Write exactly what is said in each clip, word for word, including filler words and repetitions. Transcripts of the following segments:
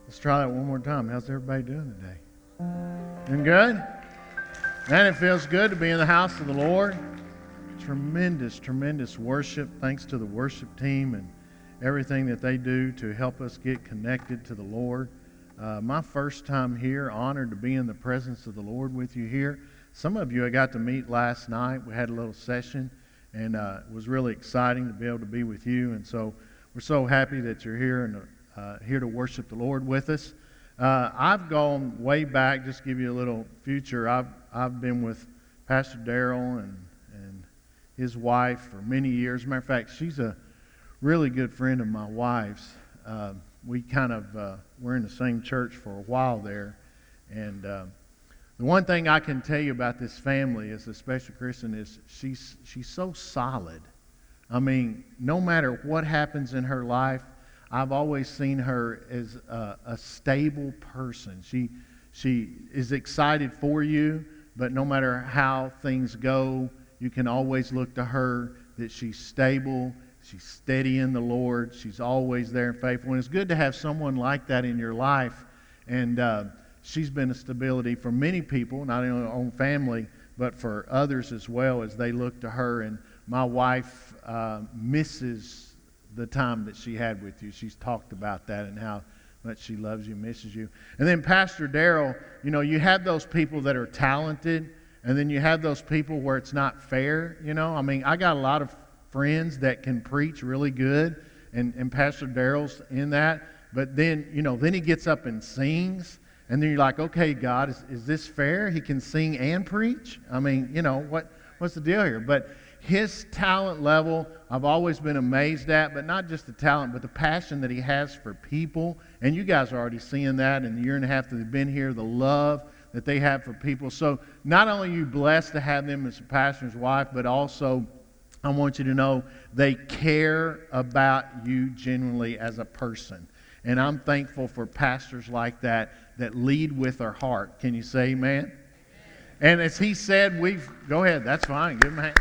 Let's try that one more time. How's everybody doing today? Doing good? Man, it feels good to be in the house of the Lord. Tremendous, tremendous worship. Thanks to the worship team and everything that they do to help us get connected to the Lord. Uh, my first time here, honored to be in the presence of the Lord with you here. Some of you I got to meet last night. We had a little session, and uh, it was really exciting to be able to be with you. And so we're so happy that you're here and uh, here to worship the Lord with us. Uh, I've gone way back. Just to give you a little future. I've I've been with Pastor Darrell and and his wife for many years. As a matter of fact, she's a really good friend of my wife's. Uh, we kind of uh, were in the same church for a while there, and uh, the one thing I can tell you about this family, as a special Christian, is she's she's so solid. I mean, no matter what happens in her life, I've always seen her as a, a stable person. She she is excited for you, but no matter how things go, you can always look to her that she's stable, she's steady in the Lord, she's always there and faithful. And it's good to have someone like that in your life. And uh, she's been a stability for many people, not only her own family, but for others as well as they look to her. And my wife uh, misses the time that she had with you. She's talked about that and how much she loves you, misses you. And then Pastor Darrell, you know, you have those people that are talented, and then you have those people where it's not fair, you know. I mean, I got a lot of friends that can preach really good, and, and Pastor Darrell's in that, but then, you know, then he gets up and sings, and then you're like, okay, God, is, is this fair? He can sing and preach? I mean, you know, what what's the deal here? But his talent level, I've always been amazed at, but not just the talent, but the passion that he has for people. And you guys are already seeing that in the year and a half that they've been here, the love that they have for people. So not only are you blessed to have them as a pastor's wife, but also I want you to know they care about you genuinely as a person. And I'm thankful for pastors like that that lead with their heart. Can you say amen? Amen. And as he said, we've... Go ahead. That's fine. Give him a hand.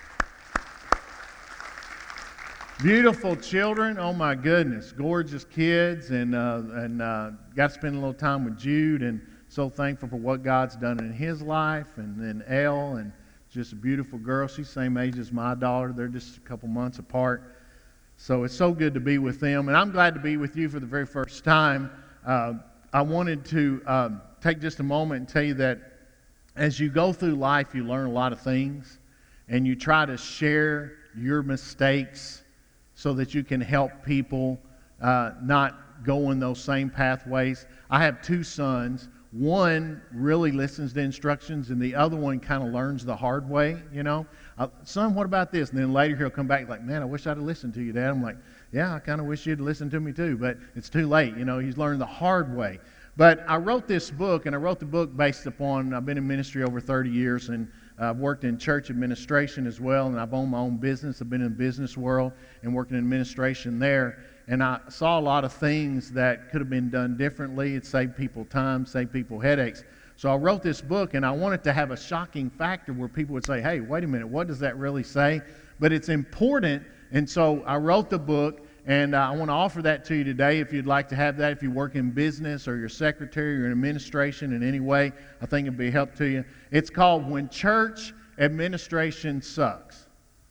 Beautiful children, oh my goodness, gorgeous kids, and uh, and uh, got to spend a little time with Jude, and so thankful for what God's done in his life, and then Elle, and just a beautiful girl. She's the same age as my daughter. They're just a couple months apart, so it's so good to be with them, and I'm glad to be with you for the very first time. Uh, I wanted to um, take just a moment and tell you that as you go through life, you learn a lot of things, and you try to share your mistakes so that you can help people uh, not go in those same pathways. I have two sons. One really listens to instructions, and the other one kind of learns the hard way, you know. Uh, Son, what about this? And then later he'll come back like, man, I wish I'd have listened to you, Dad. I'm like, yeah, I kind of wish you'd listen to me too, but it's too late. You know, he's learned the hard way. But I wrote this book, and I wrote the book based upon, I've been in ministry over thirty years, and I've worked in church administration as well, and I've owned my own business. I've been in the business world and working in administration there. And I saw a lot of things that could have been done differently. It saved people time, saved people headaches. So I wrote this book, and I wanted to have a shocking factor where people would say, hey, wait a minute, what does that really say? But it's important, and so I wrote the book, and uh, I want to offer that to you today if you'd like to have that. If you work in business or you're secretary or in administration in any way, I think it'd be a help to you. It's called When Church Administration Sucks.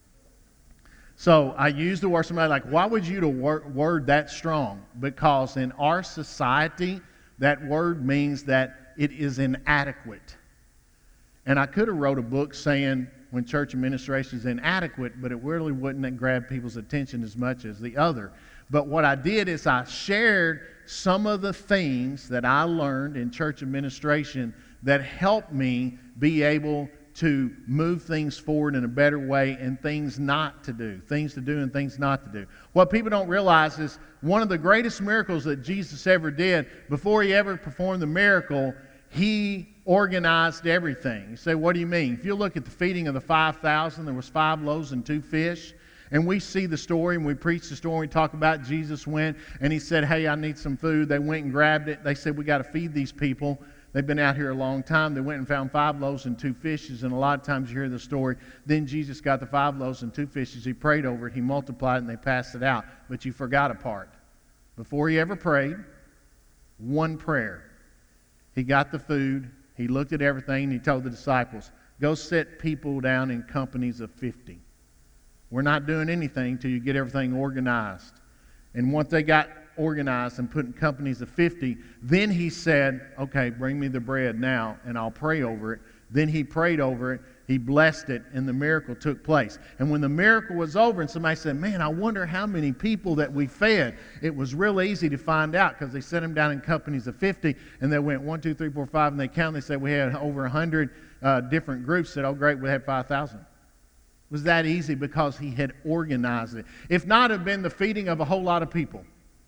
So I use the word, somebody like, why would you to word, word that strong? Because in our society, that word means that it is inadequate. And I could have wrote a book saying when church administration is inadequate, but it really wouldn't grab people's attention as much as the other. But what I did is I shared some of the things that I learned in church administration that helped me be able to move things forward in a better way, and things not to do, things to do and things not to do. What people don't realize is one of the greatest miracles that Jesus ever did, before he ever performed the miracle, he organized everything. You say, what do you mean? If you look at the feeding of the five thousand, there was five loaves and two fish. And we see the story, and we preach the story, we talk about Jesus went, and he said, hey, I need some food. They went and grabbed it. They said, we got to feed these people. They've been out here a long time. They went and found five loaves and two fishes, and a lot of times you hear the story. Then Jesus got the five loaves and two fishes. He prayed over it. He multiplied it, and they passed it out. But you forgot a part. Before he ever prayed, One prayer. He got the food. He looked at everything, and he told the disciples, go sit people down in companies of fifty. We're not doing anything till you get everything organized. And once they got organized and put in companies of fifty, then he said, okay, bring me the bread now, and I'll pray over it. Then he prayed over it. He blessed it, and the miracle took place. And when the miracle was over, and somebody said, man, I wonder how many people that we fed, it was real easy to find out because they set them down in companies of fifty, and they went one, two, three, four, five, and they counted. They said we had over one hundred uh, different groups. Said, oh, great, we had five thousand. It was that easy because he had organized it. If not, it would have been the feeding of a whole lot of people.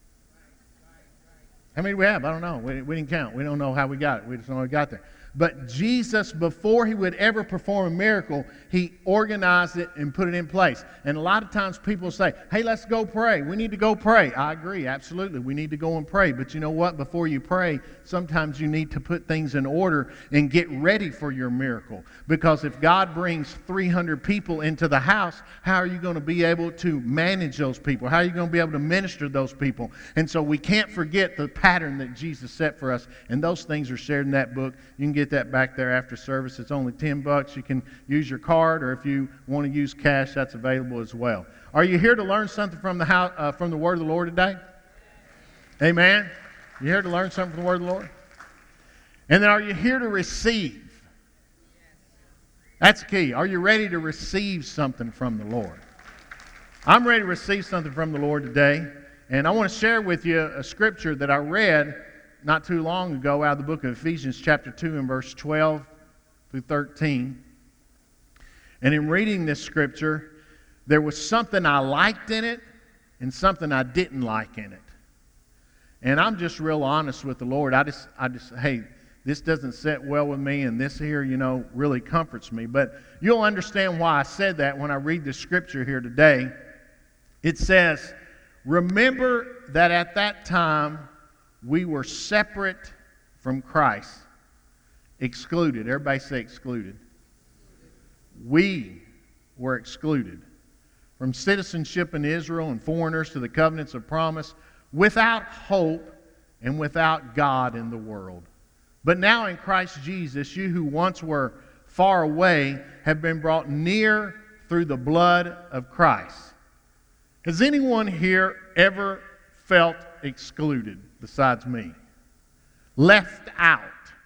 How many do we have? I don't know. We, we didn't count. We don't know how we got it. We just know we got there. But Jesus, before he would ever perform a miracle, he organized it and put it in place. And a lot of times people say, hey, let's go pray. We need to go pray. I agree, absolutely. We need to go and pray. But you know what? Before you pray, sometimes you need to put things in order and get ready for your miracle. Because if God brings three hundred people into the house, how are you going to be able to manage those people? How are you going to be able to minister to those people? And so we can't forget the pattern that Jesus set for us. And those things are shared in that book. You can get that back there after service. It's only ten bucks. You can use your card, or if you want to use cash, that's available as well. Are you here to learn something from the house, uh, from the Word of the Lord today? Amen. You here to learn something from the Word of the Lord? And then are you here to receive? That's key. Are you ready to receive something from the Lord? I'm ready to receive something from the Lord today, and I want to share with you a scripture that I read not too long ago out of the book of Ephesians chapter two and verse twelve through thirteen. And in reading this scripture, there was something I liked in it and something I didn't like in it. And I'm just real honest with the Lord. I just, I just, hey, this doesn't sit well with me, and this here, you know, really comforts me. But you'll understand why I said that when I read the scripture here today. It says, remember that at that time we were separate from Christ, excluded. Everybody say excluded. We were excluded from citizenship in Israel and foreigners to the covenants of promise, without hope and without God in the world. But now in Christ Jesus, you who once were far away have been brought near through the blood of Christ. Has anyone here ever felt excluded besides me? Left out.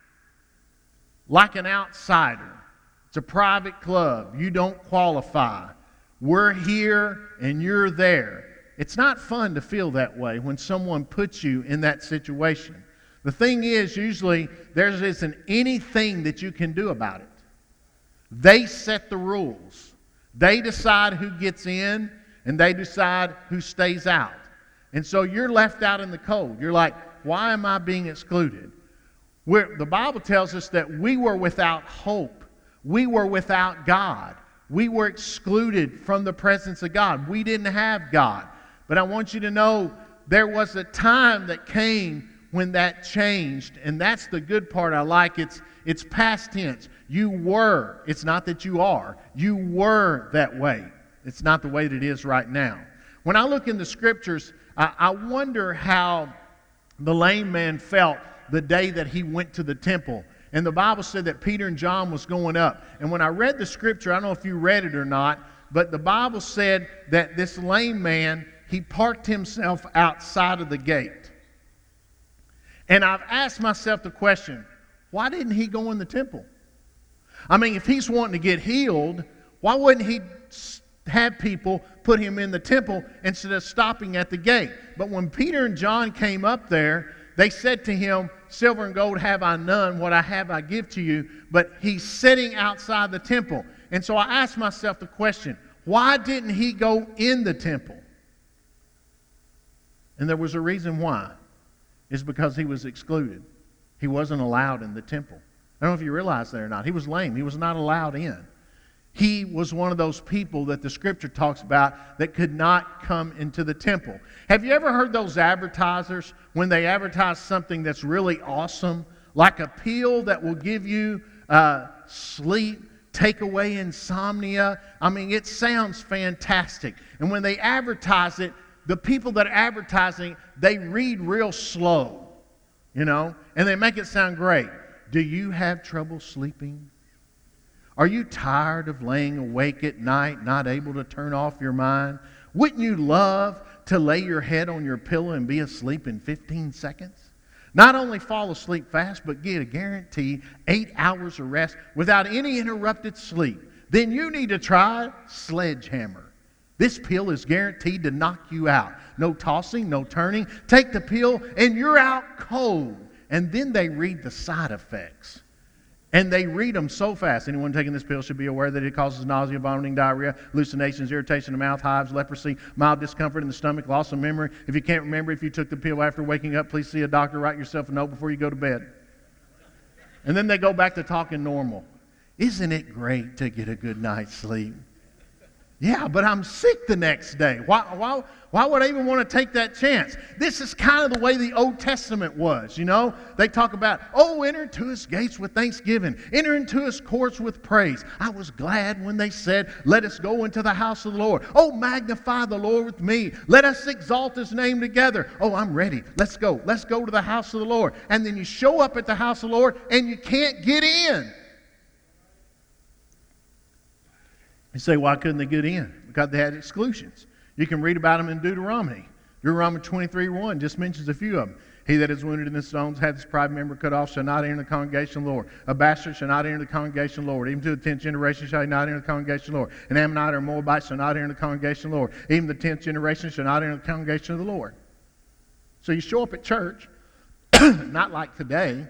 Like an outsider. It's a private club. You don't qualify. We're here and you're there. It's not fun to feel that way when someone puts you in that situation. The thing is, usually there isn't anything that you can do about it. They set the rules. They decide who gets in, and they decide who stays out. And so you're left out in the cold. You're like, why am I being excluded? We're, the Bible tells us that we were without hope. We were without God. We were excluded from the presence of God. We didn't have God. But I want you to know there was a time that came when that changed, and that's the good part I like. It's, it's past tense. You were. It's not that you are. You were that way. It's not the way that it is right now. When I look in the scriptures, I, I wonder how the lame man felt the day that he went to the temple. And the Bible said that Peter and John was going up. And when I read the scripture, I don't know if you read it or not, but the Bible said that this lame man, he parked himself outside of the gate. And I've asked myself the question, why didn't he go in the temple? I mean, if he's wanting to get healed, why wouldn't he have people put him in the temple instead of stopping at the gate? But when Peter and John came up there, they said to him, silver and gold have I none, what I have I give to you. But he's sitting outside the temple. And so I asked myself the question, why didn't he go in the temple? And there was a reason why. It's because he was excluded. He wasn't allowed in the temple. I don't know if you realize that or not. He was lame. He was not allowed in. He was one of those people that the scripture talks about that could not come into the temple. Have you ever heard those advertisers when they advertise something that's really awesome, like a pill that will give you uh, sleep, take away insomnia? I mean, it sounds fantastic. And when they advertise it, the people that are advertising, they read real slow. you know, and they make it sound great. Do you have trouble sleeping? Are you tired of laying awake at night, not able to turn off your mind? Wouldn't you love to lay your head on your pillow and be asleep in fifteen seconds? Not only fall asleep fast, but get a guaranteed eight hours of rest without any interrupted sleep. Then you need to try Sledgehammer. This pill is guaranteed to knock you out. No tossing, no turning. Take the pill and you're out cold. And then they read the side effects. And they read them so fast. Anyone taking this pill should be aware that it causes nausea, vomiting, diarrhea, hallucinations, irritation of the mouth, hives, leprosy, mild discomfort in the stomach, loss of memory. If you can't remember if you took the pill after waking up, please see a doctor. Write yourself a note before you go to bed. And then they go back to talking normal. Isn't it great to get a good night's sleep? Yeah, but I'm sick the next day. Why, why, why would I even want to take that chance? This is kind of the way the Old Testament was, you know. They talk about, oh, enter into his gates with thanksgiving. Enter into his courts with praise. I was glad when they said, let us go into the house of the Lord. Oh, magnify the Lord with me. Let us exalt his name together. Oh, I'm ready. Let's go. Let's go to the house of the Lord. And then you show up at the house of the Lord and you can't get in. You say, why couldn't they get in? Because they had exclusions. You can read about them in Deuteronomy. Deuteronomy twenty-three one just mentions a few of them. He that is wounded in the stones, hath his private member cut off, shall not enter the congregation of the Lord. A bastard shall not enter the congregation of the Lord. Even to the tenth generation shall he not enter the congregation of the Lord. An Ammonite or Moabite shall not enter the congregation of the Lord. Even the tenth generation shall not enter the congregation of the Lord. So you show up at church, not like today.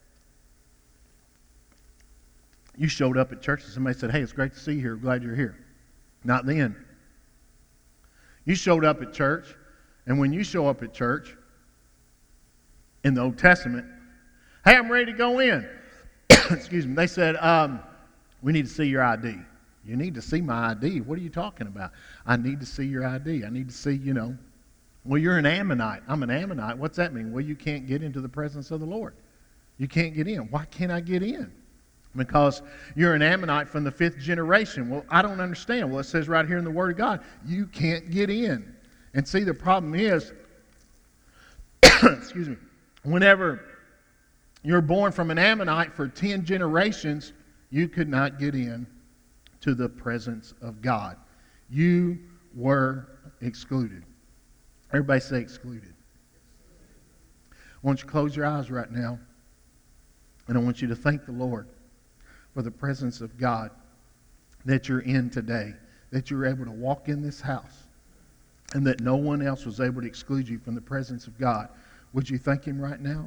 You showed up at church and somebody said, hey, it's great to see you here. Glad you're here. Not then. You showed up at church, and when you show up at church, in the Old Testament, hey, I'm ready to go in. Excuse me. They said, um, we need to see your I D. You need to see my I D. What are you talking about? I need to see your I D. I need to see, you know. Well, you're an Ammonite. I'm an Ammonite. What's that mean? Well, you can't get into the presence of the Lord. You can't get in. Why can't I get in? Because you're an Ammonite from the fifth generation. Well, I don't understand. Well, it says right here in the Word of God, you can't get in. And see, the problem is, excuse me, whenever you're born from an Ammonite for ten generations, you could not get in to the presence of God. You were excluded. Everybody say excluded. I want you to close your eyes right now, and I want you to thank the Lord for the presence of God that you're in today, that you're able to walk in this house, and that no one else was able to exclude you from the presence of God. Would you thank him right now?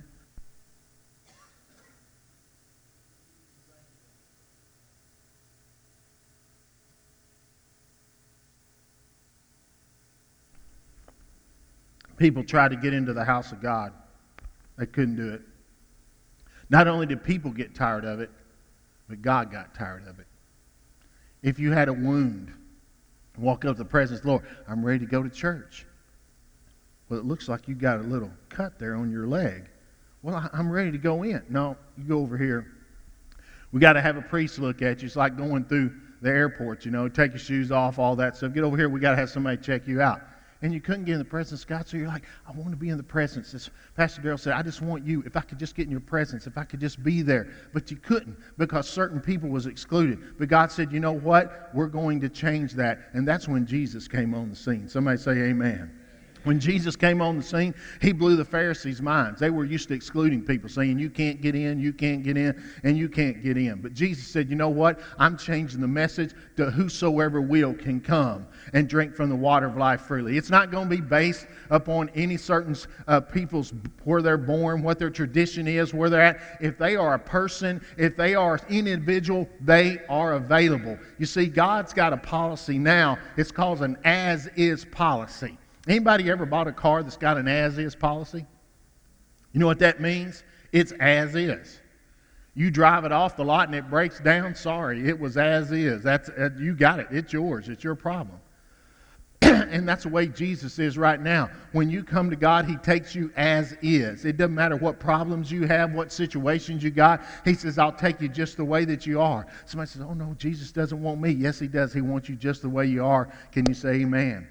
People tried to get into the house of God. They couldn't do it. Not only did people get tired of it, but God got tired of it. If you had a wound, walk up to the presence of the Lord, I'm ready to go to church. Well, it looks like you got a little cut there on your leg. Well, I'm ready to go in. No, you go over here. We got to have a priest look at you. It's like going through the airport, you know, take your shoes off, all that stuff. Get over here. We got to have somebody check you out. And you couldn't get in the presence of God, so you're like, I want to be in the presence. As Pastor Darrell said, I just want you. If I could just get in your presence, if I could just be there. But you couldn't because certain people was excluded. But God said, you know what? We're going to change that. And that's when Jesus came on the scene. Somebody say amen. When Jesus came on the scene, he blew the Pharisees' minds. They were used to excluding people, saying, you can't get in, you can't get in, and you can't get in. But Jesus said, you know what? I'm changing the message to whosoever will can come and drink from the water of life freely. It's not going to be based upon any certain uh, people's, where they're born, what their tradition is, where they're at. If they are a person, if they are an individual, they are available. You see, God's got a policy now. It's called an as-is policy. Anybody ever bought a car that's got an as-is policy? You know what that means? It's as is. You drive it off the lot and it breaks down, sorry, it was as is. That's uh, you got it. It's yours. It's your problem. And that's the way Jesus is right now. When you come to God, he takes you as is. It doesn't matter what problems you have, what situations you got. He says, I'll take you just the way that you are. Somebody says, oh no, Jesus doesn't want me. Yes, he does. He wants you just the way you are. Can you say amen?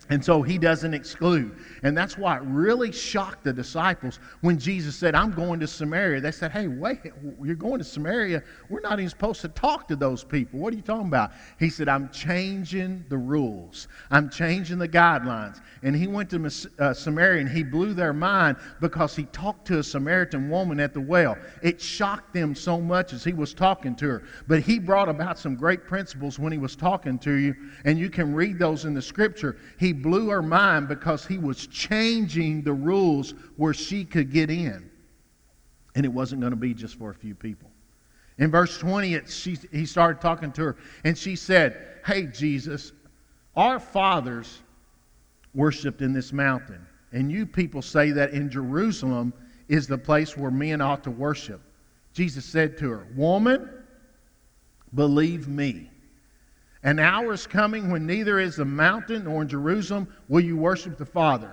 And so he doesn't exclude. And that's why it really shocked the disciples when Jesus said, I'm going to Samaria. They said, hey, wait, you're going to Samaria? We're not even supposed to talk to those people. What are you talking about? He said, I'm changing the rules. I'm changing the guidelines. And he went to uh, Samaria and he blew their mind because he talked to a Samaritan woman at the well. It shocked them so much as he was talking to her. But he brought about some great principles when he was talking to you. And you can read those in the scripture. He blew her mind because he was changing the rules where she could get in. And it wasn't going to be just for a few people. In verse twenty, it, she, he started talking to her, and she said, hey, Jesus, our fathers worshipped in this mountain, and you people say that in Jerusalem is the place where men ought to worship. Jesus said to her, woman, believe me. An hour is coming when neither is the mountain nor in Jerusalem will you worship the Father.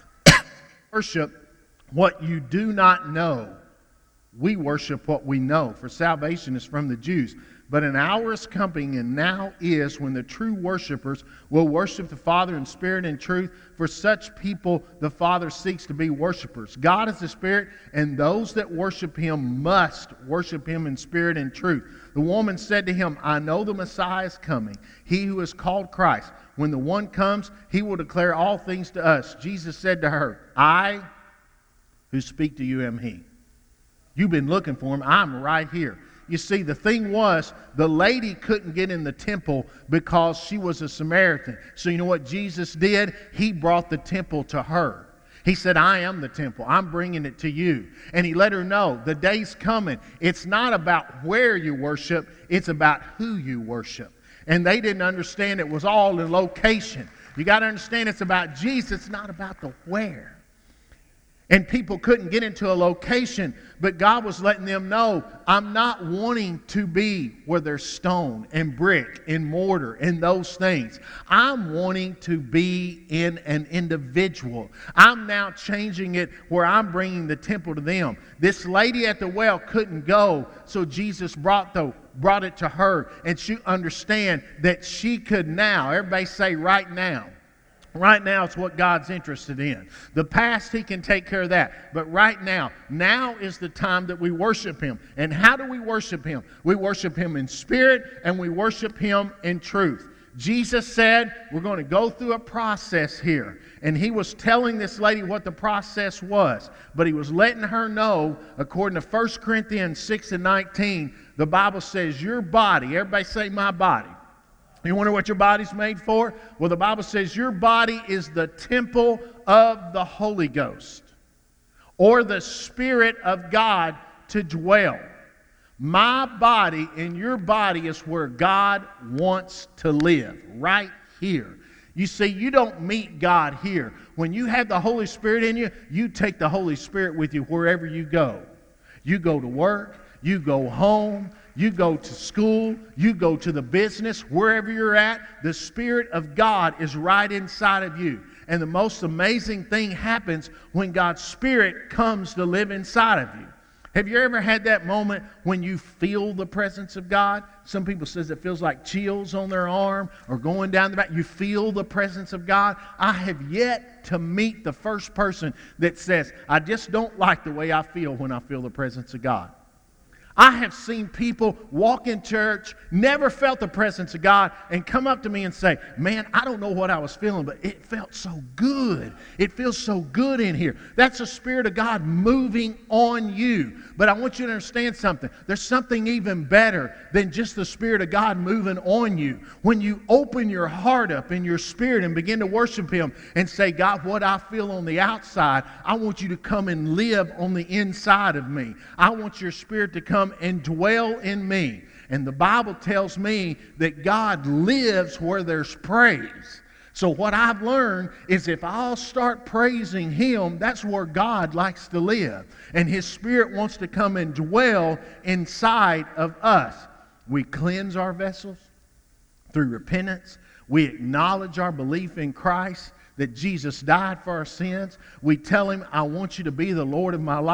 Worship what you do not know. We worship what we know, for salvation is from the Jews. But an hour is coming, and now is, when the true worshipers will worship the Father in spirit and truth. For such people the Father seeks to be worshipers. God is the Spirit, and those that worship Him must worship Him in spirit and truth. The woman said to him, I know the Messiah is coming, He who is called Christ. When the one comes, He will declare all things to us. Jesus said to her, I who speak to you am He. You've been looking for Him. I'm right here. You see, the thing was, the lady couldn't get in the temple because she was a Samaritan. So you know what Jesus did? He brought the temple to her. He said, I am the temple. I'm bringing it to you. And he let her know, the day's coming. It's not about where you worship. It's about who you worship. And they didn't understand it was all in location. You got to understand it's about Jesus. It's not about the where. And people couldn't get into a location, but God was letting them know, I'm not wanting to be where there's stone and brick and mortar and those things. I'm wanting to be in an individual. I'm now changing it where I'm bringing the temple to them. This lady at the well couldn't go, so Jesus brought the brought it to her, and she understand that she could now, everybody say right now. Right now, it's what God's interested in. The past, He can take care of that. But right now, now is the time that we worship Him. And how do we worship Him? We worship Him in spirit, and we worship Him in truth. Jesus said, we're going to go through a process here. And He was telling this lady what the process was. But He was letting her know, according to First Corinthians six and nineteen, the Bible says, your body, everybody say my body. You wonder what your body's made for? Well, the Bible says your body is the temple of the Holy Ghost, or the Spirit of God to dwell. My body and your body is where God wants to live, right here. You see, you don't meet God here. When you have the Holy Spirit in you, you take the Holy Spirit with you wherever you go. You go to work, you go home, you go to school, you go to the business, wherever you're at, the Spirit of God is right inside of you. And the most amazing thing happens when God's Spirit comes to live inside of you. Have you ever had that moment when you feel the presence of God? Some people says it feels like chills on their arm or going down the back. You feel the presence of God. I have yet to meet the first person that says, I just don't like the way I feel when I feel the presence of God. I have seen people walk in church, never felt the presence of God, and come up to me and say, man, I don't know what I was feeling, but it felt so good. It feels so good in here. That's the Spirit of God moving on you. But I want you to understand something. There's something even better than just the Spirit of God moving on you. When you open your heart up in your spirit and begin to worship Him and say, God, what I feel on the outside, I want you to come and live on the inside of me. I want your Spirit to come and dwell in me. And the Bible tells me that God lives where there's praise. So what I've learned is if I'll start praising Him, that's where God likes to live. And His Spirit wants to come and dwell inside of us. We cleanse our vessels through repentance. We acknowledge our belief in Christ, that Jesus died for our sins. We tell Him, I want you to be the Lord of my life.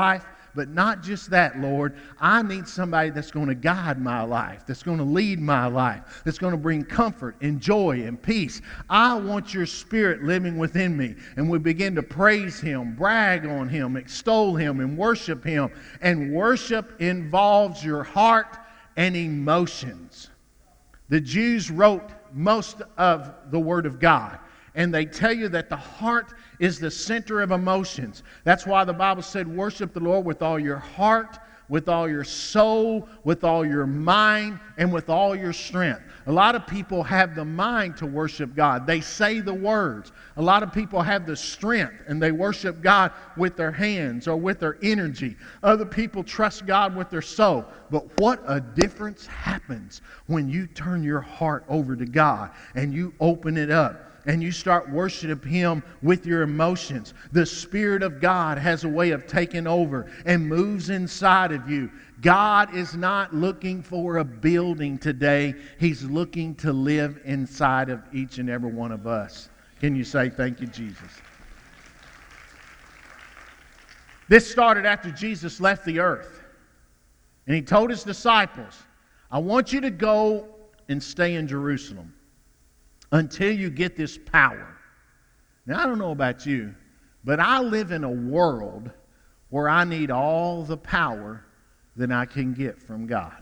But not just that, Lord. I need somebody that's going to guide my life, that's going to lead my life, that's going to bring comfort and joy and peace. I want your Spirit living within me. And we begin to praise Him, brag on Him, extol Him, and worship Him. And worship involves your heart and emotions. The Jews wrote most of the Word of God. And they tell you that the heart is the center of emotions. That's why the Bible said, worship the Lord with all your heart, with all your soul, with all your mind, and with all your strength. A lot of people have the mind to worship God. They say the words. A lot of people have the strength, and they worship God with their hands or with their energy. Other people trust God with their soul. But what a difference happens when you turn your heart over to God and you open it up and you start worshiping Him with your emotions. The Spirit of God has a way of taking over and moves inside of you. God is not looking for a building today. He's looking to live inside of each and every one of us. Can you say thank you, Jesus? This started after Jesus left the earth. And He told His disciples, I want you to go and stay in Jerusalem until you get this power. Now, I don't know about you, but I live in a world where I need all the power that I can get from God.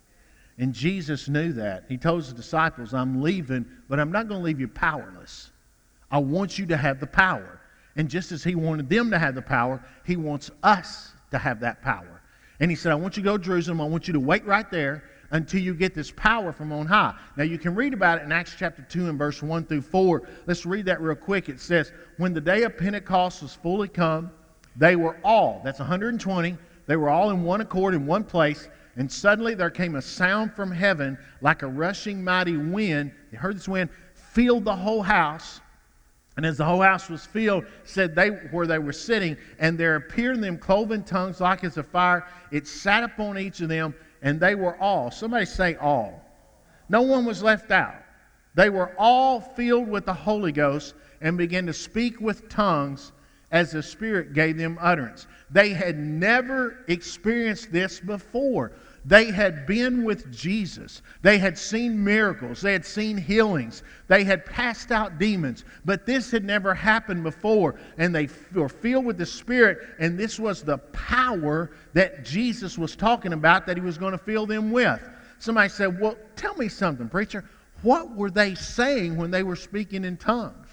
And Jesus knew that. He told His disciples, I'm leaving, but I'm not going to leave you powerless. I want you to have the power. And just as He wanted them to have the power, He wants us to have that power. And He said, I want you to go to Jerusalem. I want you to wait right there until you get this power from on high. Now you can read about it in Acts chapter two and verse one through four. Let's read that real quick. It says, when the day of Pentecost was fully come, they were all, that's one hundred twenty, they were all in one accord in one place, and suddenly there came a sound from heaven like a rushing mighty wind. You heard this wind, filled the whole house. And as the whole house was filled, said they where they were sitting, and there appeared in them cloven tongues like as a fire. It sat upon each of them, and they were all, somebody say all. No one was left out. They were all filled with the Holy Ghost and began to speak with tongues as the Spirit gave them utterance. They had never experienced this before. They had been with Jesus. They had seen miracles. They had seen healings. They had cast out demons. But this had never happened before. And they were filled with the Spirit. And this was the power that Jesus was talking about that He was going to fill them with. Somebody said, well, tell me something, preacher. What were they saying when they were speaking in tongues?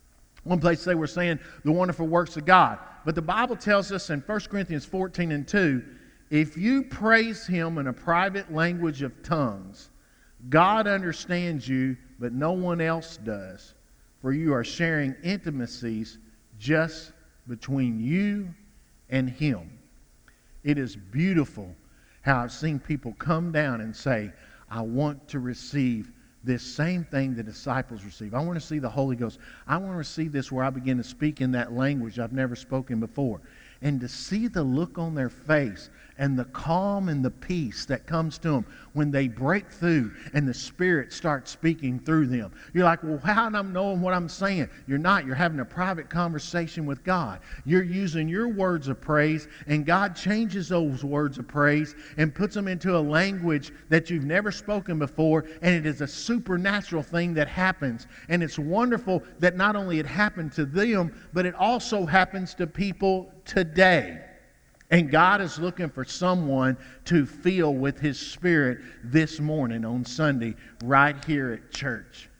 One place they were saying the wonderful works of God. But the Bible tells us in First Corinthians fourteen and two, if you praise Him in a private language of tongues, God understands you, but no one else does. For you are sharing intimacies just between you and Him. It is beautiful how I've seen people come down and say, I want to receive this same thing the disciples received. I want to see the Holy Ghost. I want to receive this where I begin to speak in that language I've never spoken before. And to see the look on their face and the calm and the peace that comes to them when they break through and the Spirit starts speaking through them. You're like, well, how am I knowing what I'm saying? You're not. You're having a private conversation with God. You're using your words of praise, and God changes those words of praise and puts them into a language that you've never spoken before, and it is a supernatural thing that happens. And it's wonderful that not only it happened to them, but it also happens to people today. And God is looking for someone to fill with His Spirit this morning on Sunday right here at church.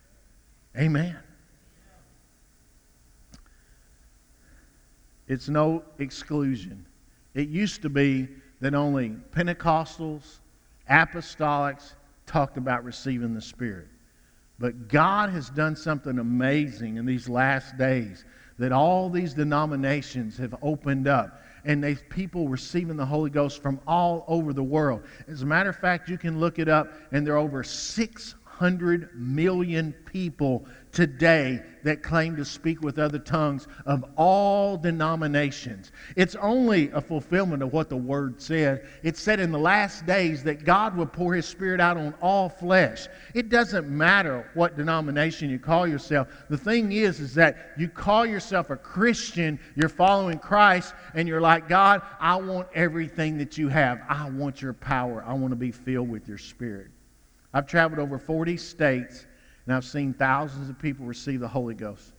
Amen. It's no exclusion. It used to be that only Pentecostals, apostolics talked about receiving the Spirit. But God has done something amazing in these last days, that all these denominations have opened up, and there's people receiving the Holy Ghost from all over the world. As a matter of fact, you can look it up, and there are over six hundred million people today that claim to speak with other tongues of all denominations. It's only a fulfillment of what the Word said. It said in the last days that God would pour His Spirit out on all flesh. It doesn't matter what denomination you call yourself. The thing is, is that you call yourself a Christian, you're following Christ, and you're like, God, I want everything that you have. I want your power. I want to be filled with your Spirit. I've traveled over forty states, and I've seen thousands of people receive the Holy Ghost.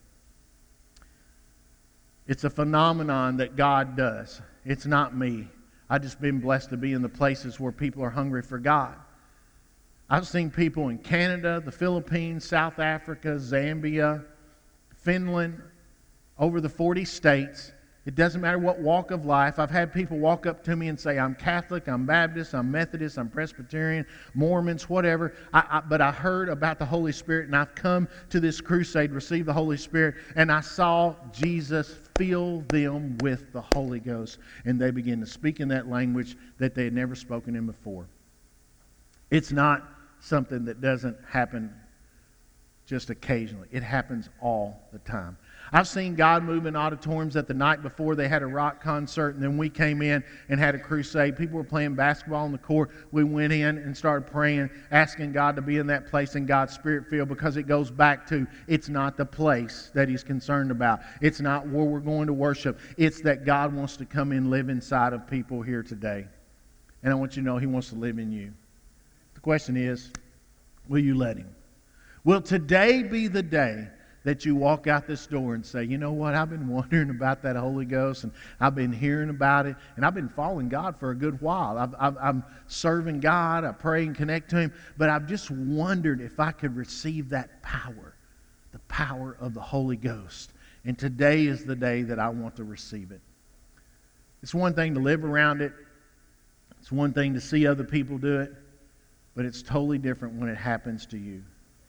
It's a phenomenon that God does. It's not me. I've just been blessed to be in the places where people are hungry for God. I've seen people in Canada, the Philippines, South Africa, Zambia, Finland, over the forty states. It doesn't matter what walk of life. I've had people walk up to me and say, I'm Catholic, I'm Baptist, I'm Methodist, I'm Presbyterian, Mormons, whatever. I, I, but I heard about the Holy Spirit, and I've come to this crusade, received the Holy Spirit, and I saw Jesus fill them with the Holy Ghost. And they began to speak in that language that they had never spoken in before. It's not something that doesn't happen just occasionally. It happens all the time. I've seen God move in auditoriums that the night before they had a rock concert, and then we came in and had a crusade. People were playing basketball on the court. We went in and started praying, asking God to be in that place in God's Spirit-filled, because it goes back to, it's not the place that He's concerned about. It's not where we're going to worship. It's that God wants to come in and live inside of people here today. And I want you to know He wants to live in you. The question is, will you let Him? Will today be the day that you walk out this door and say, you know what, I've been wondering about that Holy Ghost, and I've been hearing about it, and I've been following God for a good while. I've, I've, I'm serving God, I pray and connect to Him, but I've just wondered if I could receive that power, the power of the Holy Ghost. And today is the day that I want to receive it. It's one thing to live around it. It's one thing to see other people do it, but it's totally different when it happens to you.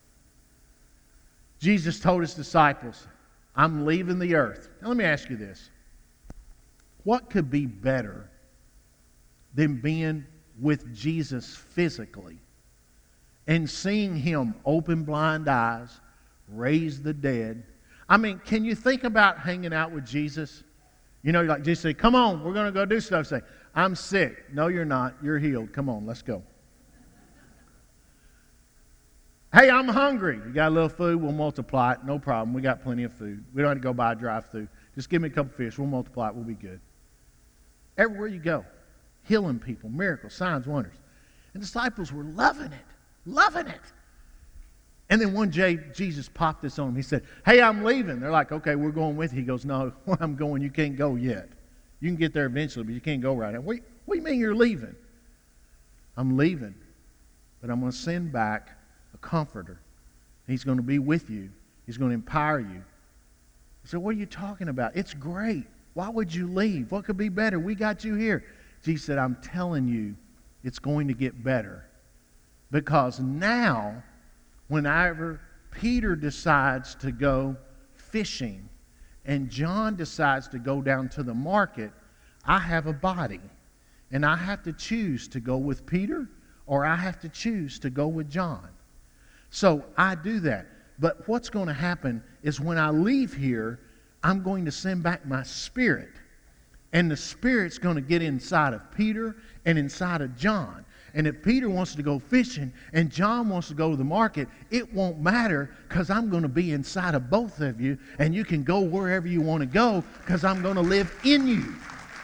Jesus told His disciples, I'm leaving the earth. Now let me ask you this. What could be better than being with Jesus physically and seeing Him open blind eyes, raise the dead? I mean, can you think about hanging out with Jesus? You know, like Jesus say, come on, we're going to go do stuff. Say, I'm sick. No, you're not. You're healed. Come on, let's go. Hey, I'm hungry. You got a little food? We'll multiply it. No problem. We got plenty of food. We don't have to go buy a drive-through. Just give me a couple fish. We'll multiply it. We'll be good. Everywhere you go, healing people, miracles, signs, wonders. And the disciples were loving it, loving it. And then one day, Jesus popped this on them. He said, hey, I'm leaving. They're like, okay, we're going with you. He goes, no, where I'm going, you can't go yet. You can get there eventually, but you can't go right now. What, what do you mean you're leaving? I'm leaving, but I'm going to send back a comforter. He's going to be with you. He's going to empower you. So what are you talking about? It's great. Why would you leave? What could be better? We got you here. Jesus said, I'm telling you, it's going to get better. Because now, whenever Peter decides to go fishing and John decides to go down to the market, I have a body. And I have to choose to go with Peter, or I have to choose to go with John. So I do that. But what's going to happen is when I leave here, I'm going to send back my spirit. And the Spirit's going to get inside of Peter and inside of John. And if Peter wants to go fishing and John wants to go to the market, it won't matter, because I'm going to be inside of both of you, and you can go wherever you want to go, because I'm going to live in you.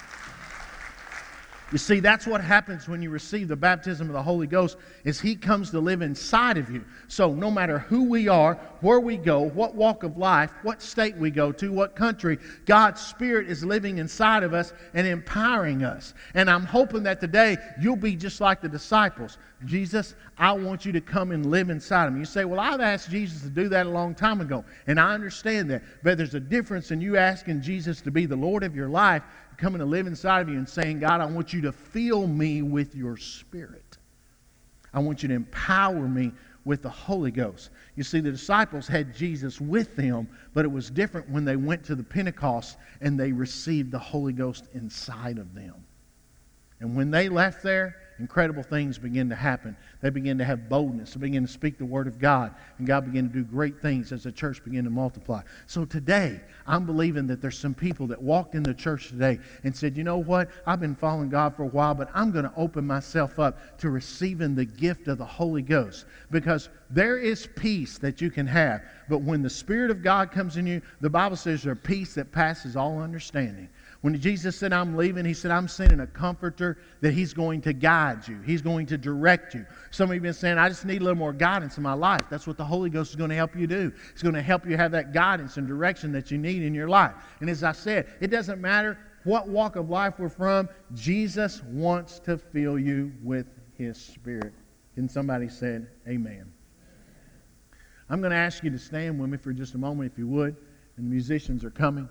You see, that's what happens when you receive the baptism of the Holy Ghost, is He comes to live inside of you. So no matter who we are, where we go, what walk of life, what state we go to, what country, God's Spirit is living inside of us and empowering us. And I'm hoping that today you'll be just like the disciples. Jesus, I want you to come and live inside of me. You say, well, I've asked Jesus to do that a long time ago, and I understand that. But there's a difference in you asking Jesus to be the Lord of your life, coming to live inside of you and saying, God, I want you to fill me with your Spirit. I want you to empower me with the Holy Ghost. You see, the disciples had Jesus with them, but it was different when they went to the Pentecost and they received the Holy Ghost inside of them. And when they left there, incredible things begin to happen. They begin to have boldness. They begin to speak the Word of God. And God began to do great things as the church began to multiply. So today, I'm believing that there's some people that walked in the church today and said, you know what? I've been following God for a while, but I'm going to open myself up to receiving the gift of the Holy Ghost. Because there is peace that you can have. But when the Spirit of God comes in you, the Bible says there's peace that passes all understanding. When Jesus said, I'm leaving, He said, I'm sending a comforter that He's going to guide you. He's going to direct you. Some of you have been saying, I just need a little more guidance in my life. That's what the Holy Ghost is going to help you do. It's going to help you have that guidance and direction that you need in your life. And as I said, it doesn't matter what walk of life we're from. Jesus wants to fill you with His Spirit. Can somebody say amen? I'm going to ask you to stand with me for just a moment, if you would. And the musicians are coming.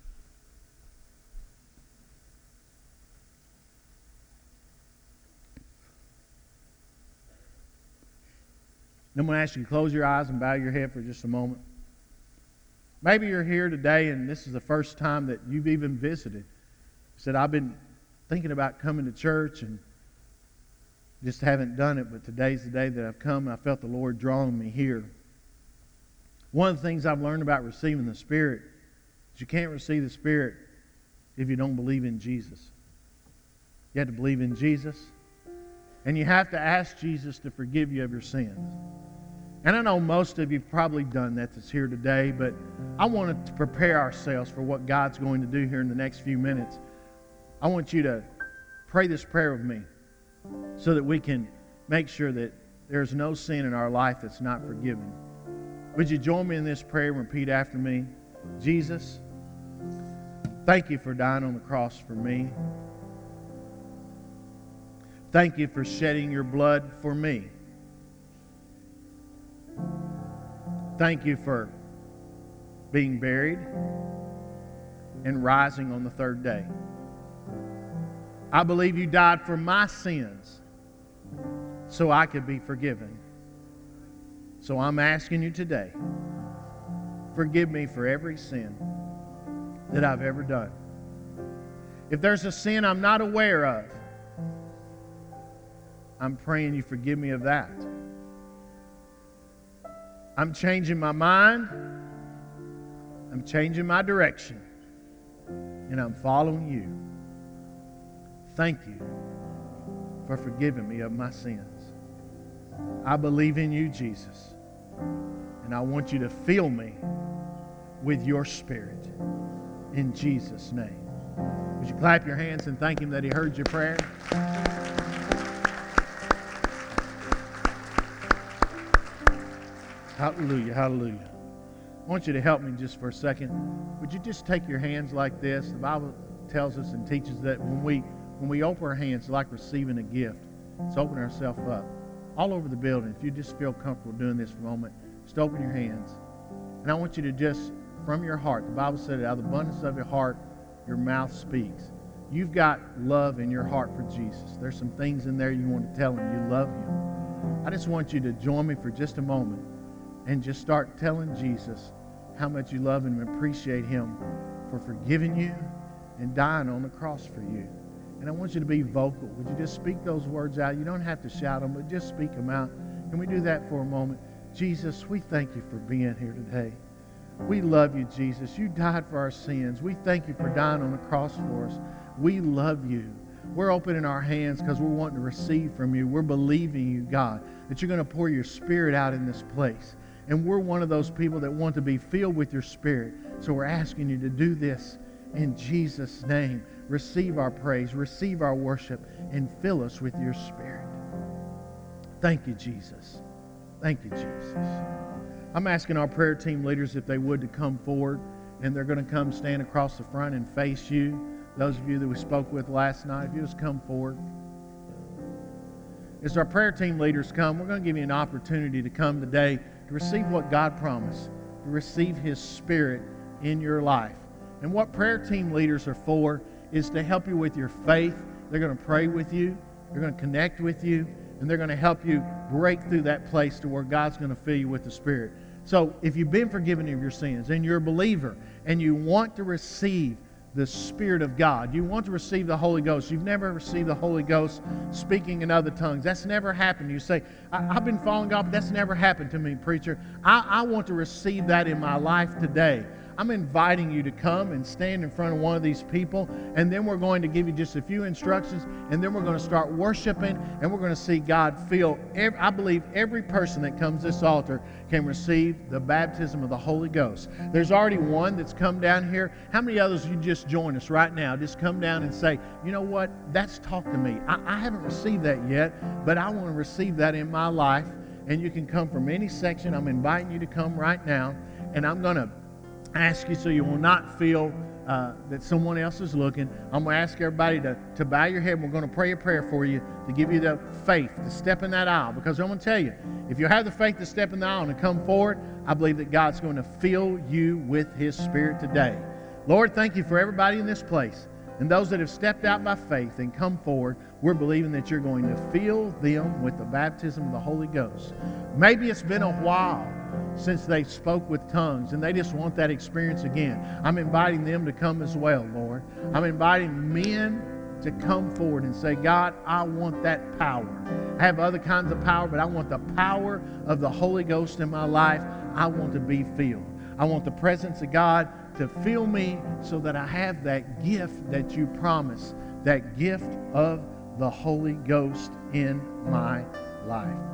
I'm going to ask you to close your eyes and bow your head for just a moment. Maybe you're here today and this is the first time that you've even visited. You said, I've been thinking about coming to church and just haven't done it, but today's the day that I've come and I felt the Lord drawing me here. One of the things I've learned about receiving the Spirit is you can't receive the Spirit if you don't believe in Jesus. You have to believe in Jesus, and you have to ask Jesus to forgive you of your sins. And I know most of you have probably done that that's here today, but I wanted to prepare ourselves for what God's going to do here in the next few minutes. I want you to pray this prayer with me so that we can make sure that there's no sin in our life that's not forgiven. Would you join me in this prayer and repeat after me? Jesus, thank you for dying on the cross for me. Thank you for shedding your blood for me. Thank you for being buried and rising on the third day. I believe you died for my sins so I could be forgiven. So I'm asking you today, forgive me for every sin that I've ever done. If there's a sin I'm not aware of, I'm praying you forgive me of that. I'm changing my mind. I'm changing my direction. And I'm following you. Thank you for forgiving me of my sins. I believe in you, Jesus. And I want you to fill me with your Spirit. In Jesus' name. Would you clap your hands and thank Him that He heard your prayer? Hallelujah, hallelujah. I want you to help me just for a second. Would you just take your hands like this? The Bible tells us and teaches that when we when we open our hands, it's like receiving a gift. It's opening ourselves up. All over the building, if you just feel comfortable doing this for a moment, just open your hands. And I want you to just, from your heart, the Bible said, out of the abundance of your heart, your mouth speaks. You've got love in your heart for Jesus. There's some things in there you want to tell Him. You love Him. I just want you to join me for just a moment and just start telling Jesus how much you love Him and appreciate Him for forgiving you and dying on the cross for you. And I want you to be vocal. Would you just speak those words out? You don't have to shout them, but just speak them out. Can we do that for a moment? Jesus, we thank you for being here today. We love you, Jesus. You died for our sins. We thank you for dying on the cross for us. We love you. We're opening our hands because we're wanting to receive from you. We're believing you, God, that you're going to pour your Spirit out in this place. And we're one of those people that want to be filled with your Spirit. So we're asking you to do this in Jesus' name. Receive our praise, receive our worship, and fill us with your Spirit. Thank you, Jesus. Thank you, Jesus. I'm asking our prayer team leaders if they would to come forward, and they're going to come stand across the front and face you. Those of you that we spoke with last night, if you just come forward. As our prayer team leaders come, we're going to give you an opportunity to come today to receive what God promised, to receive His Spirit in your life. And what prayer team leaders are for is to help you with your faith. They're going to pray with you. They're going to connect with you. And they're going to help you break through that place to where God's going to fill you with the Spirit. So if you've been forgiven of your sins and you're a believer and you want to receive the Spirit of God. You want to receive the Holy Ghost. You've never received the Holy Ghost speaking in other tongues. That's never happened. You say, I, I've been following God, but that's never happened to me, preacher. I, I want to receive that in my life today. I'm inviting you to come and stand in front of one of these people, and then we're going to give you just a few instructions, and then we're going to start worshiping, and we're going to see God fill. Every, I believe every person that comes to this altar can receive the baptism of the Holy Ghost. There's already one that's come down here. How many others you just join us right now? Just come down and say, you know what? That's talk to me. I, I haven't received that yet, but I want to receive that in my life. And you can come from any section. I'm inviting you to come right now, and I'm going to ask you so you will not feel uh, that someone else is looking. I'm going to ask everybody to, to bow your head. We're going to pray a prayer for you to give you the faith to step in that aisle. Because I'm going to tell you, if you have the faith to step in the aisle and to come forward, I believe that God's going to fill you with His Spirit today. Lord, thank you for everybody in this place. And those that have stepped out by faith and come forward, we're believing that you're going to fill them with the baptism of the Holy Ghost. Maybe it's been a while since they spoke with tongues, and they just want that experience again. I'm inviting them to come as well, Lord. I'm inviting men to come forward and say, God, I want that power. I have other kinds of power, but I want the power of the Holy Ghost in my life. I want to be filled. I want the presence of God to fill me so that I have that gift that you promised, that gift of the Holy Ghost in my life.